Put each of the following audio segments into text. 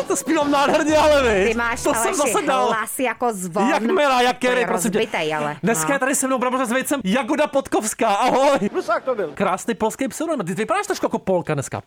to zpívám nádherně, ale vy. Ty máš to jsem zase dal. hlas jako zvon. Jak milá, jak Kerry, prosím tě. Rozbitej, ale. Dneska je tady se mnou bramboře s vejcem Jagoda Podkovská. Ahoj. Rusák to byl. Krásný polský pseudonym. Ty vypadáš trošku jako Polka dneska.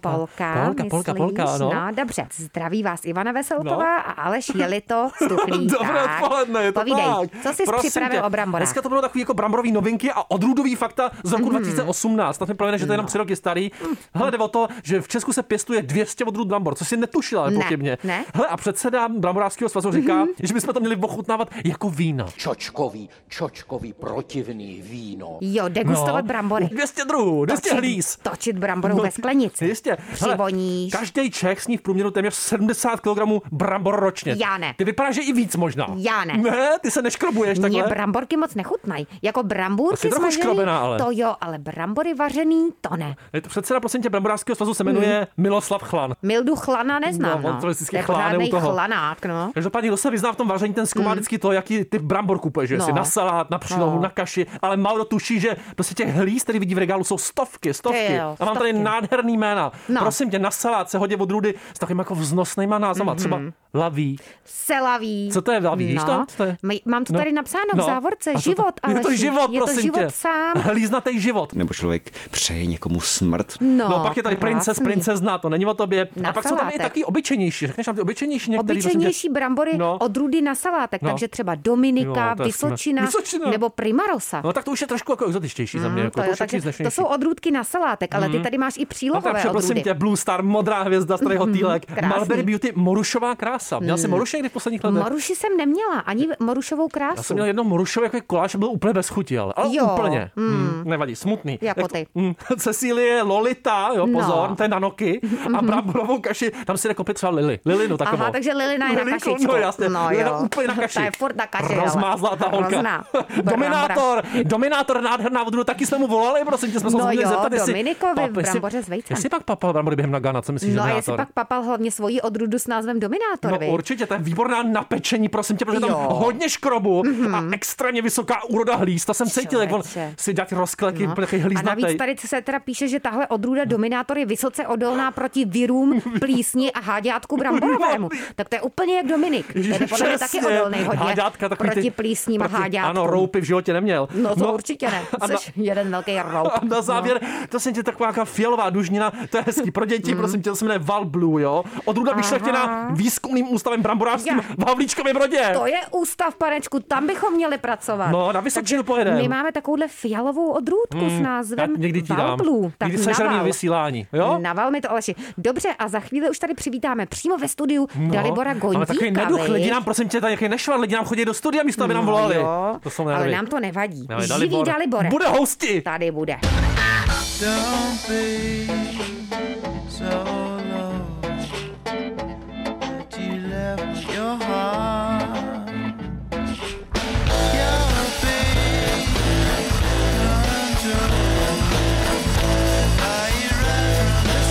Polka, no. No, dobře. Zdraví vás Ivana Veselková a Aleš Jelito z Tuchlíka. Dobré odpoledne, je to povídej, tak. Co jsi připravil o bramborách? Dneska to bylo takový jako bramborový novinky a odrůdový fakta z roku 2018. Tak mi plně, že to je jenom 3 roky starý. Hele, jde o to, že v Česku se pěstuje 200 odrůd brambor, což si netušila nepochybně. Ne. Hele, a předseda Bramborářského svazu říká, že bychom to měli ochutnávat jako vína. Čočkový protivný víno. Jo, degustovat brambory. 200 druhů, 200 hlíz. Točit bramboru ve sklenici. Jistě. Přivoníš. Každý Čech sní v průměru téměř 70 kg brambor ročně. Já ne. Ty vypadáš, že i víc možná. Já ne. Ne, ty se neškrobuješ takhle. Mně bramborky moc nechutnají. Jako brambůrky Asi trochu smažený, škrobená, ale. to jo, ale brambory vařený, to ne. Je to předseda, prosím tě, Bramborářského svazu se jmenuje Miloslav Chlan. Mildu Chlana neznám, No, on to no. vždycky To je chláne u pořádnej toho. chlanak, no. Každopádně, kdo se vyzná v tom vaření, ten zkoumá vždycky to, jaký typ brambor kupuješ, že No. si na salát, na přílohu, na kaši, ale málo tuší, že prostě těch hlíz, který vidí v regálu, jsou stovky. Ty jo, A mám tady stovky. nádherný jména. No. Prosím tě, na salát se hodí odrůdy s takovým jako vznostnýma názvama, třeba laví. Selaví. Co to je laví, víš to? Co to je? Mám to tady napsáno v závorce. A to- Život, Je to Aleši. život, Je to prosím život tě. sám. Hlíznatý život. Nebo člověk přeje někomu smrt. No, pak je tady krásný. princezna, to není o tobě. Na A pak jsou tam i salátek. taky obyčejnější. Řekneš nám ty obyčejnější některý? Obyčejnější brambory No. odrůdy na salátek, No. takže třeba Dominika, Jo, to je Vysočina, Vysočina. nebo Primarosa. No tak to už je trošku jako exotičtější za mě. Jako, To, to jo, už je takže příznačnější. to jsou odrůdky na salátek, ale ty tady máš i No přílohové tak prosím odrůdy. tě, Blue Star, modrá hvězda, starý hotýlek, krásný. Mulberry Beauty, morušová krása. Měl jsi moruše někdy v posledních letech? Moruši jsem neměla, ani morušovou Já krásu. jsem měl jednou morušový jako koláč a byl úplně bez chuti, ale Jo. úplně. Nevadí, smutný. Jako ty. Cecílie, Lolita, jo, pozor, No. to je na noky. A bramborovou kaši, tam si jde koupit třeba Lily, no takovou. Aha, takže Lilina je na Lilinku, kašičku. no jasně, No Lilina jo. úplně na kaši. Ta je furt na kaši. ale. Rozmázlá ta holka. Hrozná. Dominátor, nádherná odrůda, taky jsme mu volali, prosím tě, jsme se No měli jo, zeptat, jestli Dominikovi pap- jestli- bramboře s vejcem. Jestli pak papal brambory během Nagana, co myslíš, No a že jestli pak papal hlavně svoji odrůdu s názvem Dominátor, No viď? určitě, to je výborná na pečení, prosím tě, protože tam Jo. hodně škrobu a extrémně vysoká úroda hlíz. To jsem cítil, jak on Člověče. si dá ty rozkleky, No. úplně takový A hlíznatej. navíc tady se teda píše, že tahle odrůda Dominátor je vysoce odolná proti virům, plísni a háďátku bramborovému. Tak to je úplně jak Dominik. Ten je podle mě taky Přesně. odolný hodně Háďátka, takový proti ty- plísním a proti- háďátkům. Ano, roupy v životě neměl. No to určitě ne. a na- Jsi jeden velký roup. A na závěr, to jsem tě taková jaká fialová dužnina, to je hezký pro děti, prosím tě, to se jmenuje Val Blue, jo? Odrůda vyšlechtěná výzkumným ústavem bramborářským Já. v Havlíčkově Brodě. To je ústav, panečku, tam bychom měli pracovat. No, na Vysočinu pojedem. My máme takovouhle fialovou odrůdku s Já názvem někdy ti dám. Valblue. Tak Někdy sežerný naval. vysílání, jo? Naval mi to, Aleši. Dobře, a za chvíli už tady přivítáme přímo ve studiu Dalibora No, ale takový Gondíka. neduch, viď? lidi nám, prosím tě, tady nějaký nešvar, lidi nám chodí do studia místo, aby nám volali. Jo, To jsou ale nervy. nám to nevadí. Ale Živý Dalibore. Bude hosti. Tady bude. Don't be so low that you left your heart. Your big control. Are you right from the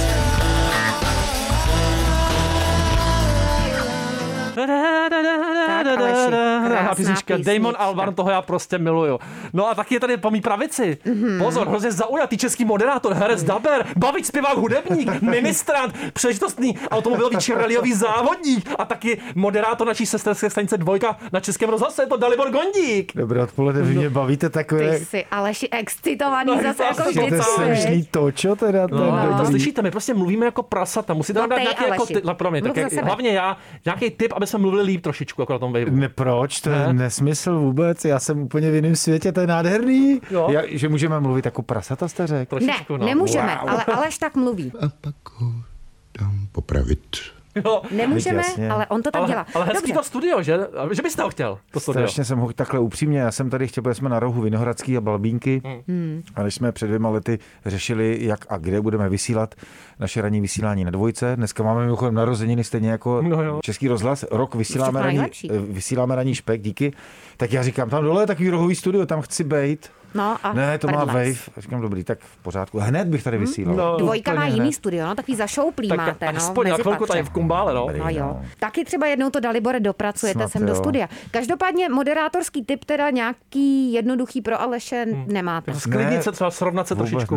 Aleši, krásná Písnička Damon písnička. Albarn, toho já prostě miluju. No a taky je tady po mý pravici. Pozor, hrozně zaujatý český moderátor, herec, daber, bavič, zpěvák, hudebník, ministrant, příležitostný automobilový či rallyový závodník a taky moderátor naší sesterské stanice Dvojka na Českém rozhlase, je to Dalibor Gondík. Dobré odpoledne, vy mě bavíte takové... Ty jsi, Aleši, excitovaný No, zase jako to To je vždycky. strašný točo teda. ten No, vy to dobrý. slyšíte, my prostě mluvíme jako prasata. Musíte nám dát tej, nějaký jako Aleši. pro mě, Mluv tak za sebe. hlavně já, nějaký tip, aby jsme mluvili líp trošičku jako na tom waveu. Ne, proč? To je nesmysl vůbec. Já jsem úplně v jiném světě, to je nádherný. Jo. Že můžeme mluvit jako prasata, jste řekl. Trošičku, Ne, nemůžeme, ale Aleš tak mluví. A pak ho dám popravit. Jo. Nemůžeme, jasně. ale on to tak dělá. Ale hezký Dobře. to studio, že? Že bys to chtěl, to studio. Strašně jsem ho takhle upřímně, já jsem tady chtěl, protože jsme na rohu Vinohradský a Balbínky a když jsme před 2 lety řešili, jak a kde budeme vysílat naše ranní vysílání na Dvojce. Dneska máme mimochodem narozeniny stejně jako No jo. Český rozhlas. Rok Všechno nejlepší. vysíláme ranní špek, díky. Tak já říkám, tam dole je takový rohový studio, tam chci bejt. No a Ne, to má prdlec. Wave. Říkám, dobrý, tak v pořádku. Hned bych tady vysílal. No. Dvojka má Úplně jiný hned. studio, no, takový zašouplý máte, tak no, aspoň na mezi chvilku tady v Kumbále, no. No jo. Taky třeba jednou to, Dalibore, dopracujete Snad sem do jo. studia. Každopádně moderátorský tip teda nějaký jednoduchý pro Aleše nemáte. Sklidnit se třeba, srovnat se Vůbec trošičku.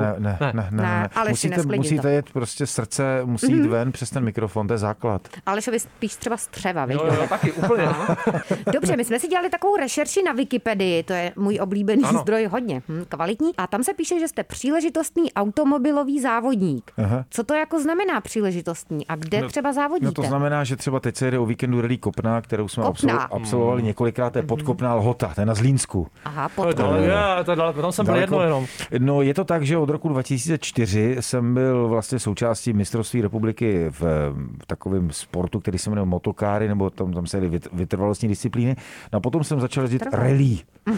ne. Aleši, nesklidni to. Musíte jet prostě srdce, musí jít ven přes ten mikrofon, to je základ. Alešovi spíš třeba střeva, víš? Jo, taky úplně. Dobře, my jsme si dělali takovou rešerši na Wikipedii, to je můj oblíbený zdroj, hodně kvalitní. A tam se píše, že jste příležitostný automobilový závodník. Aha. Co to jako znamená příležitostný a kde třeba závodíte? No to znamená, že třeba teď se jede o víkendu Rally Kopna, kterou jsme Kopna. absolvovali několikrát, to je Podkopná Lhota, to je na Zlínsku. Aha, To je daleko, tam jsem byl jedno jenom. No je to tak, že od roku 2004 jsem byl vlastně součástí mistrovství republiky v takovém sportu, který se jmenuje motokáry, nebo tam se jeli vytrvalostní disciplíny. No a potom jsem začal jezdit rally.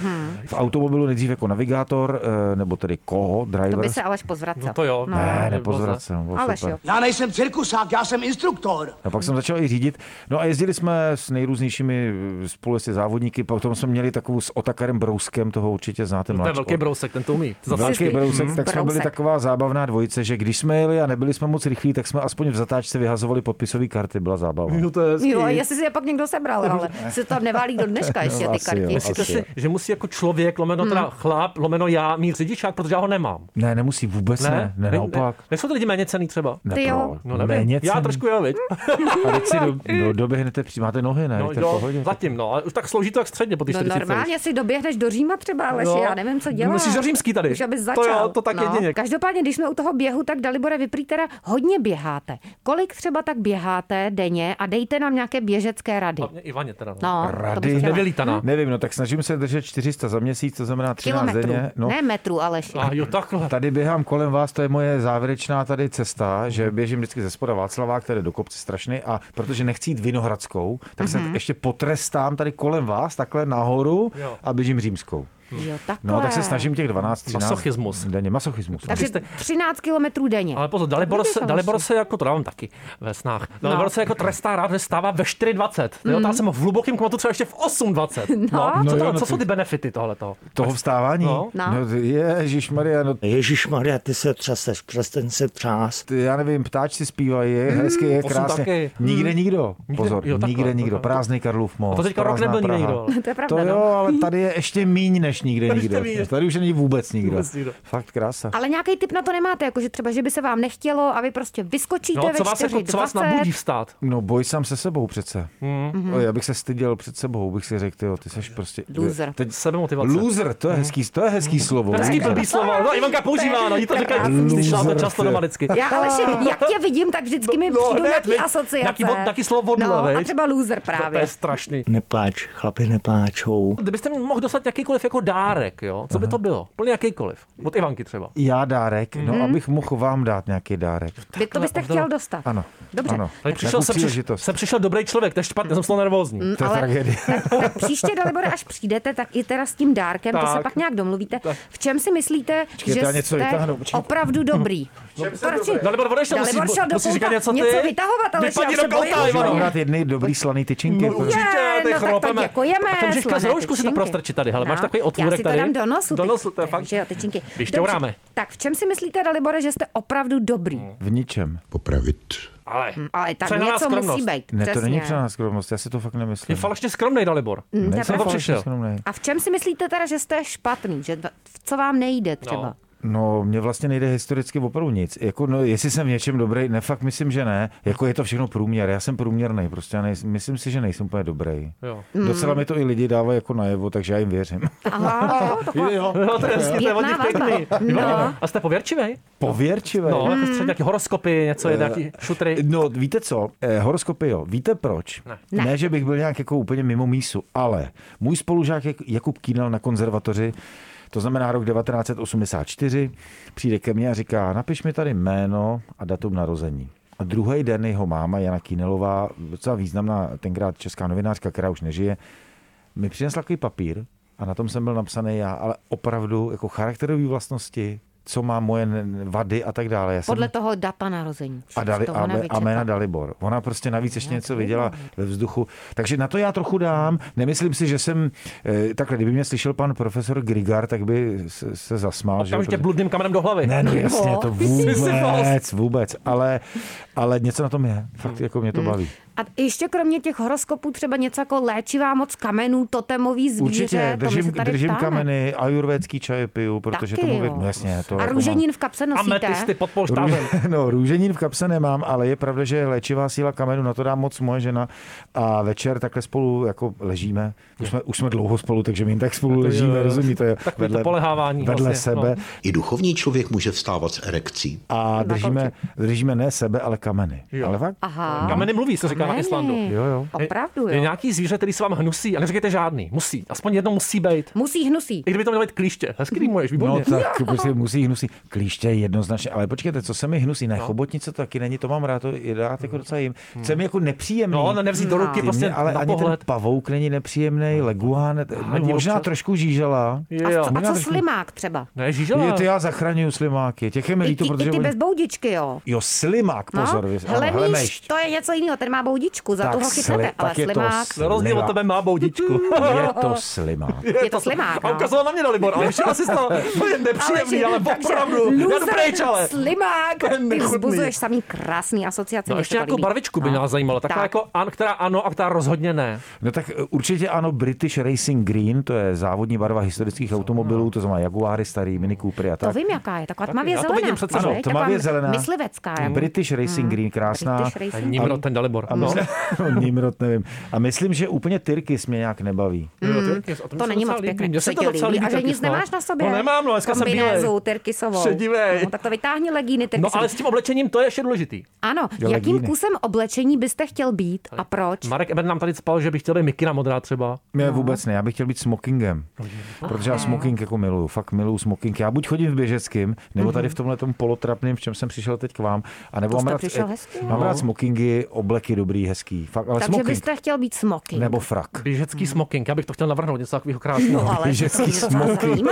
V automobilu nejdřív jako navigátor, nebo tedy driver. to by se Aleš pozvracel. No to jo. Ne, nepozvracel. Aleš, jo. Já nejsem cirkusák, já jsem instruktor. A pak jsem začal i řídit. No a jezdili jsme s nejrůznějšími společně závodníky, potom jsme měli takovou s Otakarem Brouskem, toho určitě znáte To je mladší. velký brousek, ten to umí. Velký brousek, tak jsme byli Brousek. taková zábavná dvojice, že když jsme jeli a nebyli jsme moc rychlí, tak jsme aspoň v zatáčce vyhazovali podpisové karty, byla zábava. No to je hezký. Jo, jestli si je pak někdo sebral, ale se to neválí do dneška ještě ty asi karty. jo, Myslíte asi si, že musí jako člověk, lomeno teda chlap, lomeno já, mít řidičák, protože já ho nemám? Ne, nemusí vůbec ne naopak. Nejsou ty lidi méně cený třeba? Ne, Ty jo. No nevím. méně Já cen. trošku jo, viď? A teď si doběhnete, máte nohy, ne? No, To je v jo, pohodě. zatím, no. Ale už tak slouží to jak středně po těch No 40. normálně si doběhneš do Říma třeba, Aleši, No. já nevím, co děláš. Musíš do Římský tady. Už abys To začal. jo, to tak jedině. Každopádně, když jsme u toho běhu, tak Dalibore, vy prý teda hodně běháte. Kolik třeba tak běháte denně a dejte nám nějaké běžecké rady. Hlavně Ivaně teda. No, to Rady? bych chtěla. Nevylítaná. Nevím, no tak snažím se držet 400 za měsíc, to znamená 13 Kilometrů, denně. No. ne metrů, Aleši. A jo, takhle. Tady běhám kolem vás, to je moje závěrečná tady cesta, že běžím vždycky ze spoda Václava, který je do kopce strašný, a protože nechci jít Vinohradskou, tak se ještě potrestám tady kolem vás, takhle nahoru, Jo. a běžím Římskou. Jo, takhle. No, tak se snažím těch 12-13 Masochismus. denně. Masochismus. Takže 13 kilometrů denně. Ale pozor, Dalibor se jako, to dávám taky ve snách, Dalibor se jako trestá rád, že stává ve 4:20. Jo, já jsem v hlubokém kmotu třeba ještě v 8:20. No. Co jsou ty benefity tohletoho? Toho vstávání? No. Ježišmarja, no, Ježišmarja, ty se třeseš, přestaň se třást. já nevím, ptáčci zpívají, je hezky, je 8 krásně. taky. Nikde nikdo. Pozor, jo, takhle, nikde nikdo. takhle. Prázdný Karlův most. A to teďka rok prázdná nebyl nikde Praha. nikdo. To je To pravda, jo, no. ale tady je ještě míň než nikde Tady nikde. ještě míň. Tady už není vůbec nikdo. Vůbec nikdo. Fakt krása. Ale nějaký tip na to nemáte, jakože třeba, že by se vám nechtělo a vy prostě vyskočíte No, ve co vás nabudí 4:20. vstát? No boj sám se sebou přece. Já bych se styděl před sebou, bych si řekl, tyjo, ty seš prostě... Loser. Teď Sebemotivace. loser, to je hezký slovo. Hezký blbý slovo. No, Ivanka používá, no, jí to říká, slyšela to často doma vždycky. Já, Aleši, jak tě vidím, tak vždycky mi přijdou hned, nějaký viď? asociace. Taky slovo vodle, No, a viď? třeba loser To je právě. strašný. Nepláč, chlapi nepláčou. Kdybyste mi mohl dostat jakýkoliv jako dárek, jo? Co by to bylo? Plně jakýkoliv. Od Ivanky třeba. Já dárek, no abych mohl vám dát nějaký dárek. Vy to byste chtěl dostat. Ano. Dobře. Ano. Ale Nějakou příležitost. jsem přišel dobrý člověk, to je špatně, jsem z toho nervózní. To je Ale- tragédie. Tak příště, Dalibore, až přijdete, tak i teda s tím dárkem, to se Tak. pak nějak domluvíte. V čem si myslíte, Počkejte, že já něco jste vytáhnu, počkej. opravdu dobrý? Dalibor odešel, Dalibor šel do musíš říkat kouta, něco ty. něco vytahovat, ale Vypadni já do se bojím, kouta, že- Ivano. Mám dát jedny dobrý slaný tyčinky. No, určitě, Je, ty no tak to chropeme. děkujeme, A ten říká z slané roušku si to tyčinky. prostrčit tady, hele, máš No, takový já otvůrek si to tady. dám do nosu. Do nosu, to je fakt. Že jo, tyčinky. Vyšťouráme. Dobře, tak v čem si myslíte, Dalibore, že jste opravdu dobrý? V ničem. Popravit. Ale Ale tak přehnaná něco skromnost. musí být. Ne, to přesně. není přená skromnost, já si to fakt Je nemyslím. falešně skromnej Dalibor. To je Nejsem pravda. falešně přišel. skromnej. A v čem si myslíte teda, že jste špatný? Že co vám nejde třeba? No. No, mně vlastně nejde historicky opravdu nic. Jako, no, jestli jsem v něčem dobrý, ne, fakt myslím, že ne. Jako je to všechno průměr, já jsem průměrný, prostě já myslím si, že nejsem úplně dobrý. Jo. Docela mi to i lidi dávají jako najevo, takže já jim věřím. Aha, Jo, No, to je hezky, to je od nich Zpětná pěkný. vazba. No. A jste pověrčivej? pověrčivé. No, jako třeba nějaký horoskopy, něco, nějaký šutry. No, víte co? Horoskopy, jo. Víte proč? Ne, že bych byl nějak jako úplně mimo mísu, ale můj spolužák Jakub Kýnal na konzervatoři, to znamená rok 1984, přijde ke mně a říká, napiš mi tady jméno a datum narození. A druhý den jeho máma Jana Kýnelová, docela významná tenkrát česká novinářka, která už nežije, mi přinesla takový papír a na tom jsem byl napsaný já, ale opravdu jako charakterové vlastnosti, co má moje vady a tak dále. Podle toho data narození. A jména Dalibor. Ona prostě navíc ještě něco viděla ve vzduchu. Takže na to já trochu dám. Nemyslím si, že jsem... Takhle, kdyby mě slyšel pan profesor Grigar, tak by se zasmál. Tam ještě bludným kamenem do hlavy. Ne, no jasně, to vůbec. Ale něco na tom je. Fakt jako mě to baví. A ještě kromě těch horoskopů třeba něco jako léčivá moc kamenů, totemový zvíře. Určitě, držím kameny, ajurvédský čaj piju, protože taky to mluvím. No, jasně, to a jako růženín v kapse nosíte? Ametisty pod polštářem. No, růženín v kapse nemám, ale je pravda, že léčivá síla kamenu, na to dá moc moje žena. A večer takhle spolu jako ležíme. Už jsme dlouho spolu, takže my jim tak spolu ležíme, rozumíte? Takové to polehávání vedle vlastně, sebe. No. I duchovní člověk může vstávat s erekcí. A držíme ne sebe, ale kameny. Ale fakt? Aha. Kameny mluví, co říká na Islandu. Jo. Opravdu, je nějaký zvíře, který se vám hnusí, a neříkejte žádný. Musí. Aspoň jedno musí být. Hnusí. I kdyby to mělo být klíště. Hezky rýmuješ, výborně. No tak prostě musí hnusí. Klíště je jednoznačně. Ale počkejte, co se mi hnusí? Ne, chobotnice to taky není, to mám rád, to je rád jako docela jim. Co mi jako nepříjemný. No, nevzít do ruky prostě ale na ani pohled. ten pavouk není nepříjemný, leguán, možná trošku žížela. A co slimák třeba? Ne, žížela. Já zachraňuju slimáky. Těch je mi líto, protože ty bez boudičky, jo. Jo, slimák, pozor. Hlemíš, to je něco jiného, ten má boudičku, za to ho chytnete, ale slimák. Na rozdíl od tebe má boudičku. Je to slimák. Je to slimák. A ukazoval na mě Dalibor, ale všiml si to. To je nepříjemný, ale opravdu. Já jdu pryč, ale. Slimák. Ty vzbuzuješ samý krásný asociace. No ještě jako barvičku by nás zajímalo. Taková jako, která ano a která rozhodně ne. No tak určitě ano, British Racing Green, to je závodní barva historických automobilů, to znamená Jaguary starý, Mini Coopery a tak. To vím, jaká je, taková tmavě zelená. Já to vidím před sebou. Ano, tmavě zelená. Myslivecká. British Racing Green, krásná. Nimrod, ten Dalibor. Nimrod, nevím. A myslím, že úplně Tyrkys mě nějak nebaví. To není moc pěkné. Mně se to docela líbí. A že nic nemáš na sobě? No nemám, no, dneska jsem bílej. Kombinézu tyrkysovou. Šedivej. No, tak to vytáhni legíny tyrkysovou. No ale s tím oblečením to je ještě důležitý. Ano, jakým kusem oblečení byste chtěl být a proč? Marek Eben nám tady spal, že by chtěl být mikina modrá třeba. Ne, vůbec ne, já bych chtěl být smokingem. Protože já smoking jako miluju, fakt miluju smoking. Já buď chodím v běžeckým, nebo tady v tomhletom polotrapném, v čem jsem přišel teď k vám. A nebo mám rád smokingy, obleky dobrý, hezký. Fakt, ale takže smoking. byste chtěl být smoking. Nebo frak. Běžecký smoking, já bych to chtěl navrhnout, něco takového krásného. No ale běžecký smoking.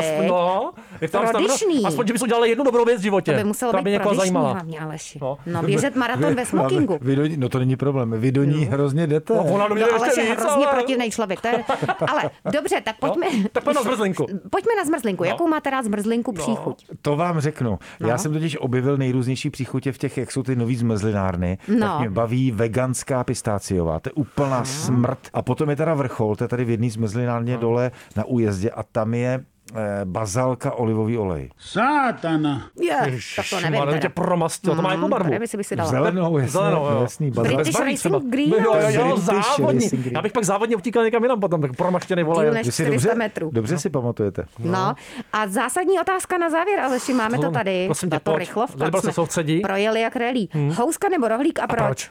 No, aspoň, že bys udělal jednu dobrou věc v životě. To by muselo být prodyšný hlavně, Aleši. No, běžet maraton ve smokingu. No to není problém, vy do ní hrozně jdete. No, ona do mě ještě víc, hrozně protivnej člověk. To je... Ale dobře, tak pojďme. Tak pojďme na zmrzlinku. Pojďme na zmrzlinku. Jakou máte rád zmrzlinku příchuť? To vám řeknu. Já jsem totiž objevil nejrůznější příchutě v těch, jak jsou ty nový zmrzlinárny. Tak mě baví veganská pistáciová. To je úplná smrt. A potom je teda vrchol, to je tady v jedné zmrzlinárně dole na Újezdě a tam je bazalka olivový olej. Sátana. Tak to nevím teda. Tě promastil, to má jakou barvu? Nevím, si by si dala. Zelenou, jasný. British Racing Green. Jo, závodní. Já bych pak závodně utíkal někam jinam potom, tak promaštěný olej. Díl než 400 metrů. Dobře si pamatujete. No a zásadní otázka na závěr, Aleši, máme to tady. To rychlovka. Projeli jak relí. Houska nebo rohlík a proč?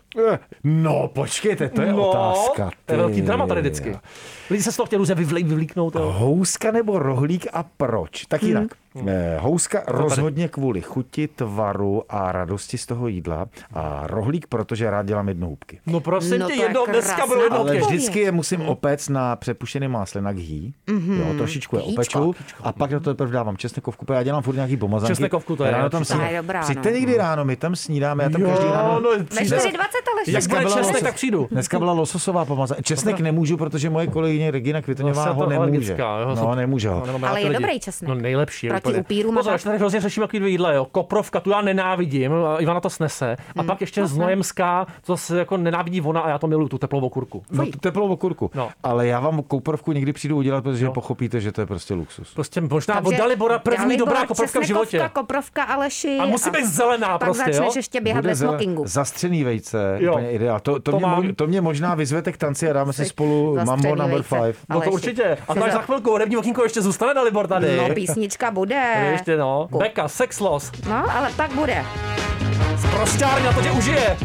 No, počkejte, to je otázka. To je velký drama tady vždycky. Lidi se z toho chtěli různě vyvlíknout. Houska nebo rohlík a proč? Tak jinak. Houska rozhodně kvůli chuti, tvaru a radosti z toho jídla a rohlík, protože rád dělám jednohubky. No prosím tě, dneska bylo jednohubky. Ale vždycky je musím opéct na přepuštěném másle na ghee. Jo, trošičku je opeču a pak do toho teprve dávám česnekovku, já dělám furt nějaký pomazánky. Česnekovku to je. Ráno tam přijďte někdy ráno, my tam snídáme, já tam každý ráno. Ve 4:20 ale česnek, tak přijdu. Dneska byla lososová pomazánka. Česnek nemůžu, protože moje kolegyně Regina Kvitoňová ho nemůže. No, nemůže ho. Ale je dobrý česnek. No nejlepší. Proti upírům. Pozor, tady hrozně řešíme takový dvě jídla, jo. Koprovka, tu já nenávidím, Ivana to snese. A pak ještě znojemská, to se jako nenávidí ona a já to miluju, tu teplou okurku. No, tu teplou okurku. No. Ale já vám koprovku někdy přijdu udělat, protože pochopíte, že to je prostě luxus. Prostě možná od Dalibora první dobrá koprovka v životě. Koprovka, Aleši. A musí být zelená prostě, jo. Pak začneš ještě běhat ve smokingu. Zastřený vejce, úplně ideál. To mě možná vyzvete k tanci a dáme si spolu Mambo number 5. No to určitě. A tak za chvilku hudební okýnko ještě zůstane Dalibor tady. No písnička bude. Ještě no. Beka, Sex Loss. No, ale tak bude. Zprosťárně, to tě užije.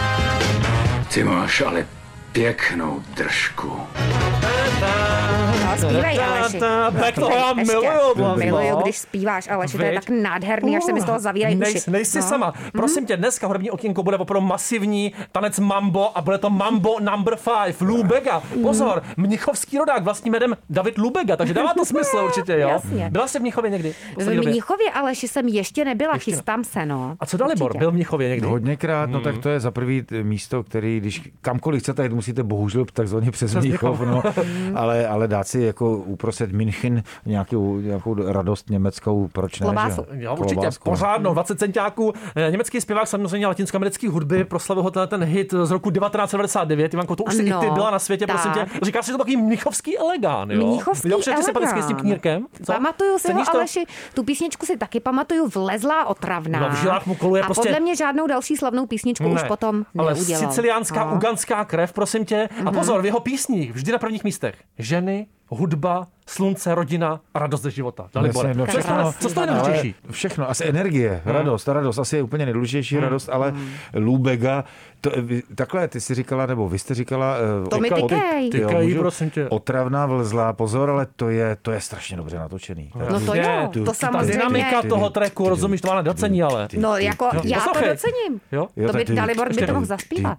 Ty máš ale pěknou držku. zpívej, Aleši. Tak toho já miluju. Miluju, když zpíváš, Aleši, to je tak nádherný, až se mi z toho zavírají uši. Nejsi sama. Prosím tě, dneska hudební okénko bude opravdu masivní tanec mambo a bude to Mambo number 5, Lou Bega. Pozor, mnichovský rodák vlastním jménem David Lubega, takže dává to smysl určitě, jo? Jasně. Byla jsi v Mnichově někdy? V Mnichově, Aleši, jsem ještě nebyla, chystám se, no. A co Dalibor? Byl v Mnichově někdy? Hodněkrát, no tak to je za prvý místo, který, když kamkoliv chcete jít, musíte bohužel takzvaně přes Mnichov, no, ale dát si jako uprostřed München nějakou radost německou, proč ne? Klobásu. Jo, určitě, pořádnou, 20 centiáků. Německý zpěvák samozřejmě latinskoamerický hudby, proslavil ho ten hit z roku 1999. Ivanko, to už si i ty byla na světě, tak. Prosím tě. Říkáš si to takový mnichovský elegán, jo? Mnichovský sympatický s tím knírkem. Co? Pamatuju si ho, Aleši, tu písničku si taky pamatuju, Vlezlá otravná. No, v žilách mu koluje a prostě... podle mě žádnou další slavnou písničku už potom ale neudělal. siciliánská, uganská krev, prosím tě. A pozor, v jeho písních vždy na prvních místech. Ženy, hudba, slunce, rodina a radost ze života. Dalibore. No, všechno, co to je nejdůležitější? Všechno, asi energie, radost asi je úplně nejdůležitější radost, ale Lou Bega, takhle ty jsi říkala, nebo vy jste říkala... To mi tykej, prosím tě. Otravná, vlzlá, pozor, ale to je strašně dobře natočený. No to jo, to samozřejmě. Ta dynamika toho tracku, rozumíš, to má nedocení, ale... No jako já to docením. To by Dalibor by to mohl zaspívat.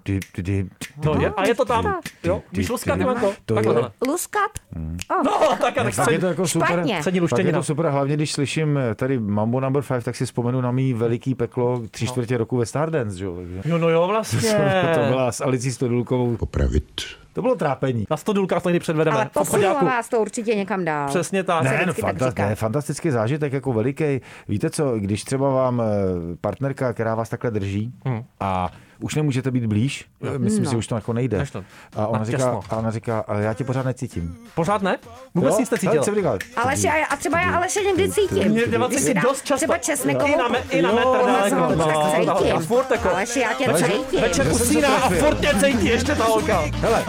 A je to tam. Jo, víš luskat, Ivanko? Luskat? No, tak je to jako super. Tak je to super, hlavně když slyším tady Mambo number 5, tak si vzpomenu na mý veliký peklo 3/4 roku ve Stardance, jo. No jo, vlastně. To byla s Alicí Stodulkovou. Popravit. To bylo trápení. Na Stodulkách to někdy předvedeme. Ale posunula vás to určitě někam dál. Přesně tak. Fantastický zážitek, jako veliký. Víte co, když třeba vám partnerka, která vás takhle drží a už nemůžete být blíž, myslím si, už to jako nejde. A ona říká, ale já tě pořád necítím. Pořád ne? Vůbec nic necítila. Aleši, a třeba já Aleše někdy cítím. Když si dost často. Třeba česnekovou. I na metr daleko. A furt jako. Aleši, já tě cítím. Večer usíná a furt tě cítí ještě ta holka. Hele.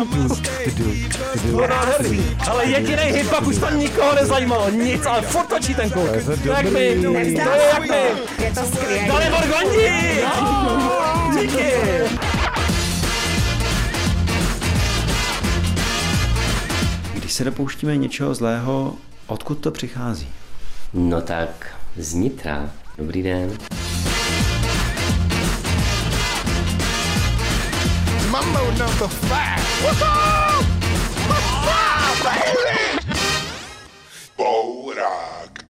Ale jedinej hit, pak už to nikoho nezajímalo. Nic, ale furt točí ten kluk. Jak my. Je to skvělé. Dalibor Gondík. Díky. Když se dopouštíme něčeho zlého, odkud to přichází? No tak, znitra. Dobrý den. Mambo number 5. Woohoo! Baby! Bourák.